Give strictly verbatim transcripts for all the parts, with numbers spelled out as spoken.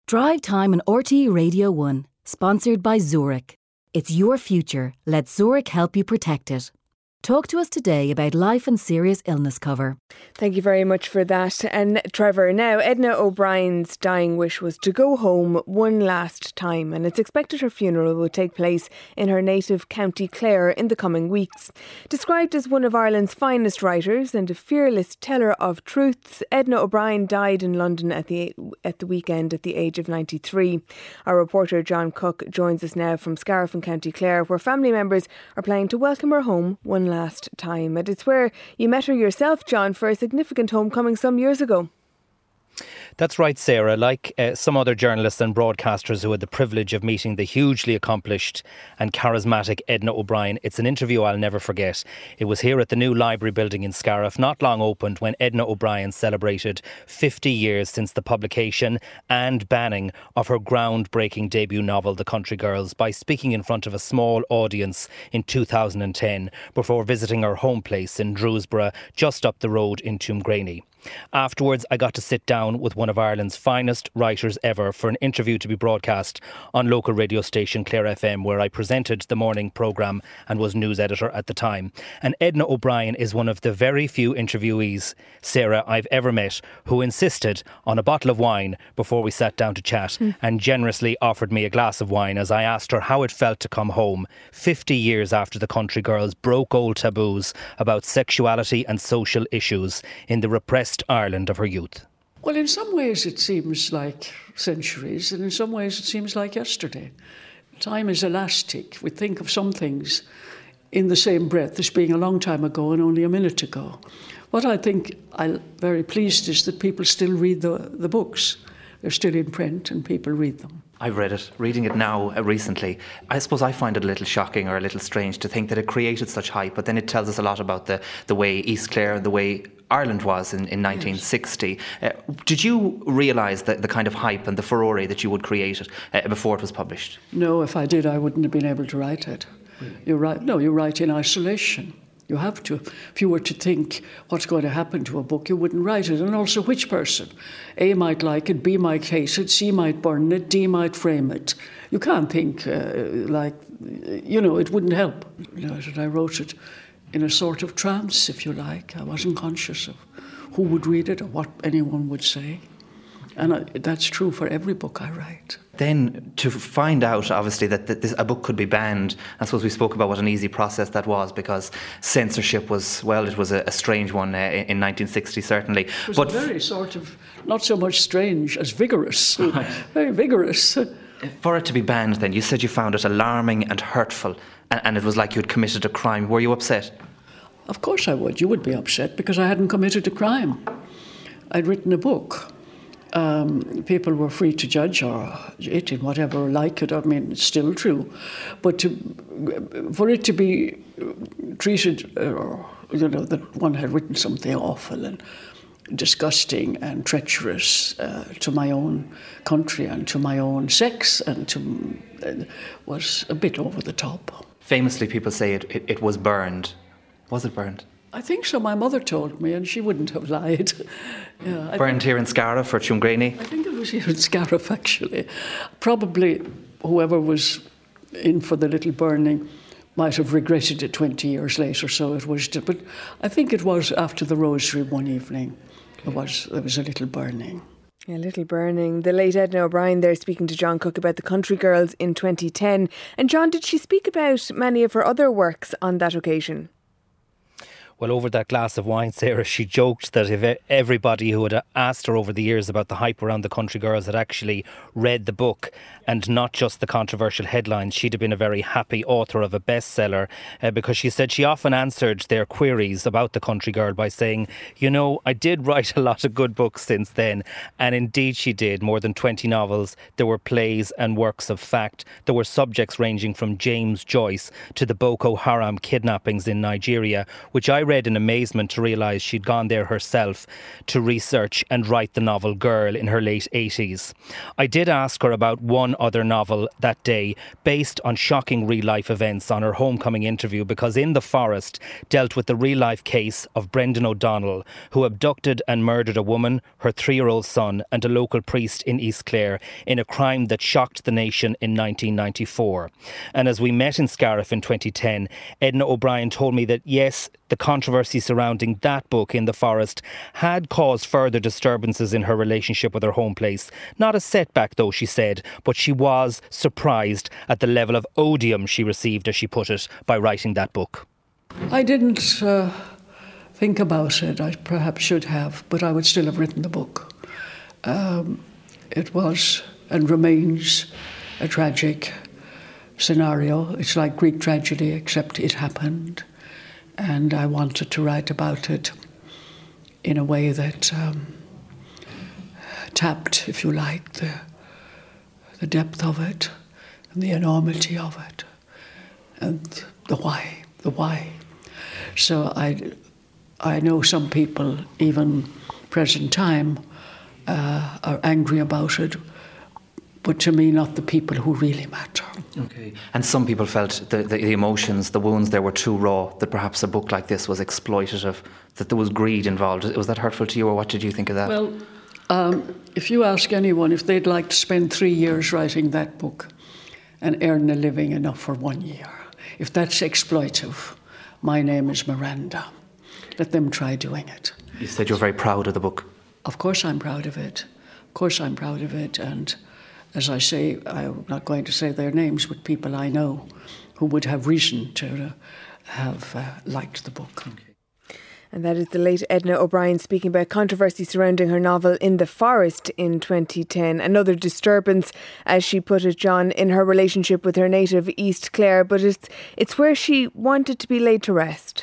Drive Time on R T E Radio one, sponsored by Zurich. It's your future. Let Zurich help you protect it. Talk to us today about life and serious illness cover. Thank you very much for that. And Trevor, now Edna O'Brien's dying wish was to go home one last time, and it's expected her funeral will take place in her native County Clare in the coming weeks. Described as one of Ireland's finest writers and a fearless teller of truths, Edna O'Brien died in London at the at the weekend at the age of ninety-three. Our reporter John Cook joins us now from Scariff in County Clare, where family members are planning to welcome her home one last time. And it's where you met her yourself, John, for a significant homecoming some years ago. That's right, Sarah. Like uh, some other journalists and broadcasters who had the privilege of meeting the hugely accomplished and charismatic Edna O'Brien, it's an interview I'll never forget. It was here at the new library building in Scariff, not long opened, when Edna O'Brien celebrated fifty years since the publication and banning of her groundbreaking debut novel, The Country Girls, by speaking in front of a small audience in two thousand ten before visiting her home place in Drewsborough, just up the road in Toomgraney. Afterwards, I got to sit down with one of Ireland's finest writers ever for an interview to be broadcast on local radio station Clare F M, where I presented the morning programme and was news editor at the time. And Edna O'Brien is one of the very few interviewees, Sarah, I've ever met who insisted on a bottle of wine before we sat down to chat mm. and generously offered me a glass of wine as I asked her how it felt to come home fifty years after the Country Girls broke old taboos about sexuality and social issues in the repressed Ireland of her youth. Well, in some ways it seems like centuries, and in some ways it seems like yesterday. Time is elastic. We think of some things in the same breath as being a long time ago and only a minute ago. What I think I'm very pleased is that people still read the, the books. They're still in print and people read them. I've read it, reading it now uh, recently. I suppose I find it a little shocking or a little strange to think that it created such hype, but then it tells us a lot about the, the way East Clare and the way Ireland was in, in nineteen sixty. Yes. Uh, did you realise the, the kind of hype and the furore that you would create it uh, before it was published? No, if I did, I wouldn't have been able to write it. Really? You write, no, you write in isolation. You have to. If you were to think what's going to happen to a book, you wouldn't write it. And also which person? A might like it, B might hate it, C might burn it, D might frame it. You can't think uh, like, you know, it wouldn't help. You know, I wrote it in a sort of trance, if you like. I wasn't conscious of who would read it or what anyone would say. And I, that's true for every book I write. Then to find out, obviously, that, that this, a book could be banned, I suppose we spoke about what an easy process that was, because censorship was, well, it was a, a strange one uh, in nineteen sixty, certainly. It was but very sort of, not so much strange as vigorous, right. Very vigorous. For it to be banned then, you said you found it alarming and hurtful, and, and it was like you'd committed a crime. Were you upset? Of course I would. You would be upset because I hadn't committed a crime. I'd written a book. Um, people were free to judge or it in whatever like it. I mean, it's still true. But to, for it to be treated, uh, you know, that one had written something awful and disgusting and treacherous uh, to my own country and to my own sex and to uh, was a bit over the top. Famously, people say it, it, it was burned. Was it burned? I think so. My mother told me, and she wouldn't have lied. Yeah, Burned here in Scariff or Toomgraney? I think it was here in Scariff, actually. Probably whoever was in for the little burning might have regretted it twenty years later, so it was... But I think it was after the rosary one evening. It was, there was a little burning. A little burning. The late Edna O'Brien there speaking to John Cook about The Country Girls in twenty ten. And John, did she speak about many of her other works on that occasion? Well, over that glass of wine, Sarah, she joked that if everybody who had asked her over the years about the hype around The Country Girls had actually read the book and not just the controversial headlines, she'd have been a very happy author of a bestseller, uh, because she said she often answered their queries about The Country Girl by saying, you know, I did write a lot of good books since then. And indeed she did. More than twenty novels. There were plays and works of fact. There were subjects ranging from James Joyce to the Boko Haram kidnappings in Nigeria, which I read in amazement to realise she'd gone there herself to research and write the novel Girl in her late eighties. I did ask her about one other novel that day based on shocking real-life events on her homecoming interview, because In the Forest dealt with the real-life case of Brendan O'Donnell, who abducted and murdered a woman, her three-year-old son and a local priest in East Clare in a crime that shocked the nation in nineteen ninety-four. And as we met in Scariff in twenty ten, Edna O'Brien told me that yes, the controversy surrounding that book, In the Forest, had caused further disturbances in her relationship with her home place. Not a setback though, she said, but she was surprised at the level of odium she received, as she put it, by writing that book. I didn't uh, think about it. I perhaps should have, but I would still have written the book. Um, it was and remains a tragic scenario. It's like Greek tragedy, except it happened. And I wanted to write about it in a way that um, tapped, if you like, the, the depth of it and the enormity of it and the why, the why. So I, I know some people, even present time, uh, are angry about it, but to me, not the people who really matter. Okay. And some people felt the, the, the emotions, the wounds there were too raw, that perhaps a book like this was exploitative, that there was greed involved. Was that hurtful to you, or what did you think of that? Well, um, if you ask anyone if they'd like to spend three years writing that book and earn a living enough for one year, if that's exploitive, my name is Miranda. Let them try doing it. You said you're very proud of the book. Of course I'm proud of it. Of course I'm proud of it. And as I say, I'm not going to say their names, but people I know who would have reason to uh, have uh, liked the book. Okay. And that is the late Edna O'Brien speaking about controversy surrounding her novel In the Forest in twenty ten. Another disturbance, as she put it, John, in her relationship with her native East Clare, but it's it's where she wanted to be laid to rest.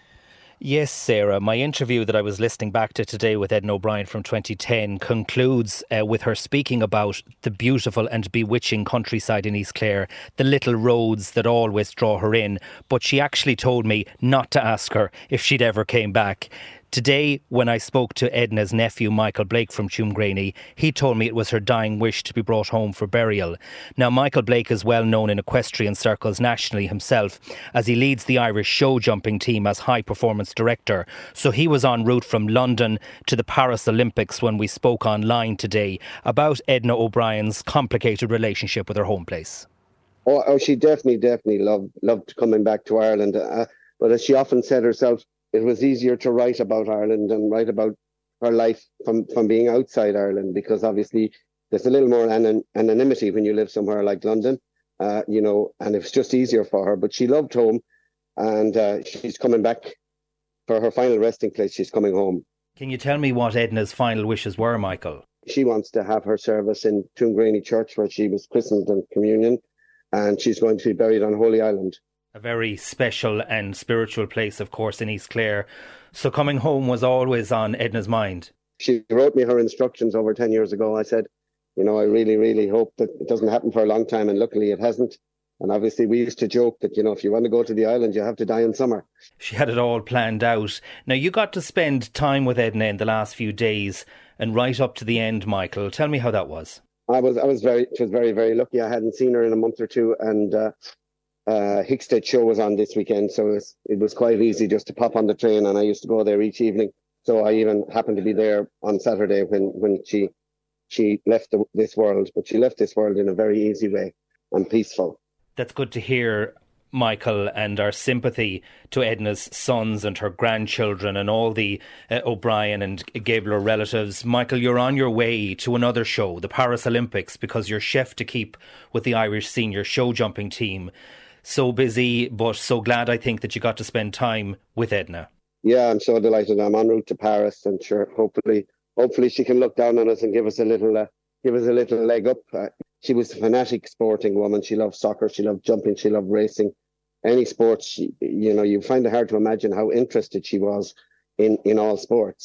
Yes, Sarah. My interview that I was listening back to today with Edna O'Brien from twenty ten concludes uh, with her speaking about the beautiful and bewitching countryside in East Clare, the little roads that always draw her in. But she actually told me not to ask her if she'd ever came back. Today, when I spoke to Edna's nephew, Michael Blake from Tuamgraney, he told me it was her dying wish to be brought home for burial. Now, Michael Blake is well known in equestrian circles nationally himself, as he leads the Irish show jumping team as high performance director. So he was en route from London to the Paris Olympics when we spoke online today about Edna O'Brien's complicated relationship with her home place. Oh, oh she definitely, definitely loved, loved coming back to Ireland. Uh, but as she often said herself, it was easier to write about Ireland than write about her life from, from being outside Ireland, because obviously there's a little more anon- anonymity when you live somewhere like London, uh, you know, and it's just easier for her. But she loved home, and uh, she's coming back for her final resting place. She's coming home. Can you tell me what Edna's final wishes were, Michael? She wants to have her service in Tuamgraney Church, where she was christened in communion, and she's going to be buried on Holy Island. A very special and spiritual place, of course, in East Clare. So coming home was always on Edna's mind. She wrote me her instructions over ten years ago. I said, you know, I really, really hope that it doesn't happen for a long time. And luckily it hasn't. And obviously we used to joke that, you know, if you want to go to the island, you have to die in summer. She had it all planned out. Now, you got to spend time with Edna in the last few days and right up to the end, Michael. Tell me how that was. I was I was very, was very, very lucky. I hadn't seen her in a month or two. And uh, uh, Hickstead show was on this weekend. So it was, it was quite easy just to pop on the train. And I used to go there each evening. So I even happened to be there on Saturday when, when she she left the, this world. But she left this world in a very easy way and peaceful. That's good to hear, Michael, and our sympathy to Edna's sons and her grandchildren and all the uh, O'Brien and Gabler relatives. Michael, you're on your way to another show, the Paris Olympics, because you're chef to keep with the Irish senior show jumping team. So busy, but so glad, I think, that you got to spend time with Edna. Yeah, I'm so delighted. I'm en route to Paris, and sure, hopefully, hopefully she can look down on us and give us a little, uh, give us a little leg up. Uh, she was a fanatic sporting woman. She loved soccer. She loved jumping. She loved racing. Any sports, she, you know, you find it hard to imagine how interested she was in, in all sports.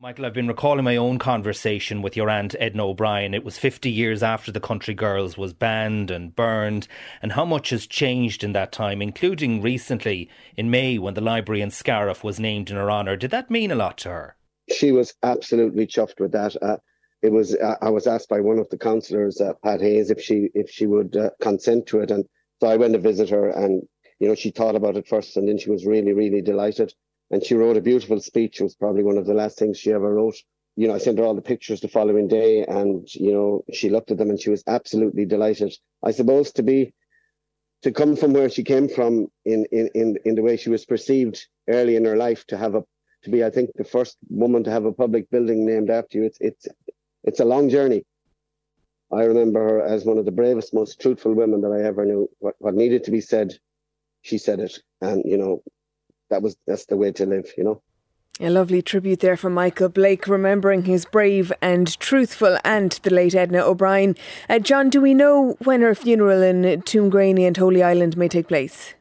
Michael, I've been recalling my own conversation with your aunt Edna O'Brien. It was fifty years after The Country Girls was banned and burned, and how much has changed in that time, including recently in May when the library in Scariff was named in her honour. Did that mean a lot to her? She was absolutely chuffed with that. Uh, it was. Uh, I was asked by one of the councillors, uh, Pat Hayes, if she if she would uh, consent to it, and so I went to visit her, and you know she thought about it first, and then she was really really delighted. And she wrote a beautiful speech. It was probably one of the last things she ever wrote. You know, I sent her all the pictures the following day, and, you know, she looked at them and she was absolutely delighted. I suppose to be, to come from where she came from in, in, in, in the way she was perceived early in her life, to have a, to be, I think, the first woman to have a public building named after you, it's, it's, it's a long journey. I remember her as one of the bravest, most truthful women that I ever knew. What, what needed to be said, she said it. And, you know, That was that's the way to live, you know. A lovely tribute there from Michael Blake, remembering his brave and truthful aunt, the late Edna O'Brien. Uh, John, do we know when her funeral in Toomgraney and Holy Island may take place?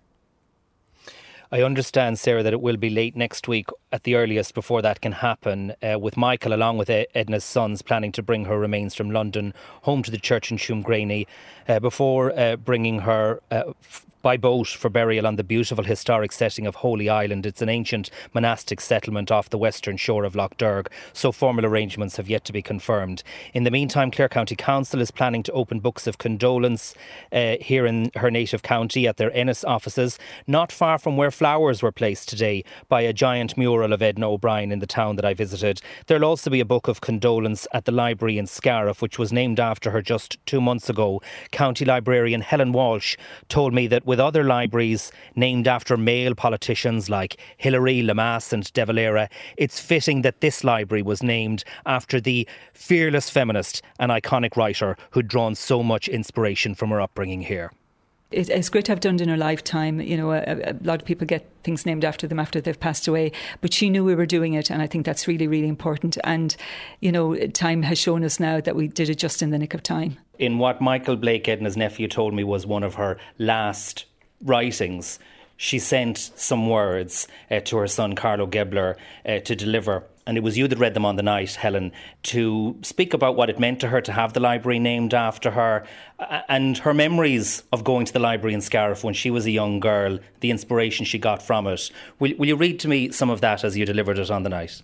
I understand, Sarah, that it will be late next week at the earliest before that can happen, uh, with Michael, along with Edna's sons, planning to bring her remains from London home to the church in Toomgraney uh, before uh, bringing her uh, f- by boat for burial on the beautiful historic setting of Holy Island. It's an ancient monastic settlement off the western shore of Lough Derg, so formal arrangements have yet to be confirmed. In the meantime, Clare County Council is planning to open books of condolence uh, here in her native county at their Ennis offices, not far from where flowers were placed today by a giant mural of Edna O'Brien in the town that I visited. There'll also be a book of condolence at the library in Scariff, which was named after her just two months ago. County librarian Helen Walsh told me that with other libraries named after male politicians like Hillary, Lemass and De Valera, it's fitting that this library was named after the fearless feminist and iconic writer who'd drawn so much inspiration from her upbringing here. It's great to have done in her lifetime. You know, a, a lot of people get things named after them after they've passed away, but she knew we were doing it, and I think that's really, really important. And, you know, time has shown us now that we did it just in the nick of time. In what Michael Blake, Edna's nephew, told me was one of her last writings, she sent some words uh, to her son Carlo Gebler uh, to deliver. And it was you that read them on the night, Helen, to speak about what it meant to her to have the library named after her uh, and her memories of going to the library in Scariff when she was a young girl, the inspiration she got from it. Will, will you read to me some of that as you delivered it on the night?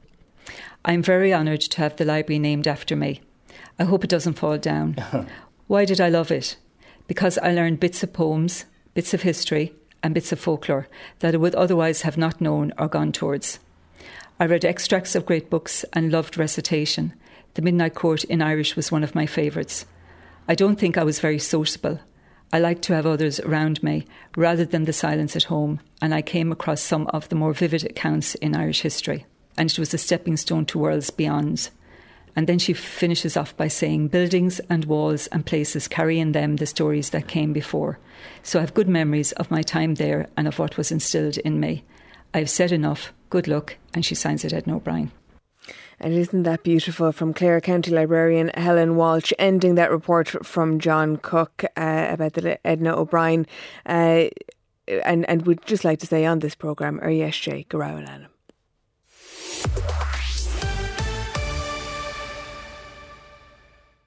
I'm very honoured to have the library named after me. I hope it doesn't fall down. Why did I love it? Because I learned bits of poems, bits of history and bits of folklore that I would otherwise have not known or gone towards. I read extracts of great books and loved recitation. The Midnight Court in Irish was one of my favourites. I don't think I was very sociable. I liked to have others around me rather than the silence at home, and I came across some of the more vivid accounts in Irish history, and it was a stepping stone to worlds beyond. And then she finishes off by saying, buildings and walls and places carry in them the stories that came before. So I have good memories of my time there and of what was instilled in me. I've said enough. Good luck. And she signs it, Edna O'Brien. And isn't that beautiful, from Clare County Librarian Helen Walsh, ending that report from John Cook uh, about the Edna O'Brien. Uh, and, and we'd just like to say on this programme, Ar Yesh J, Go Raibh An Anam.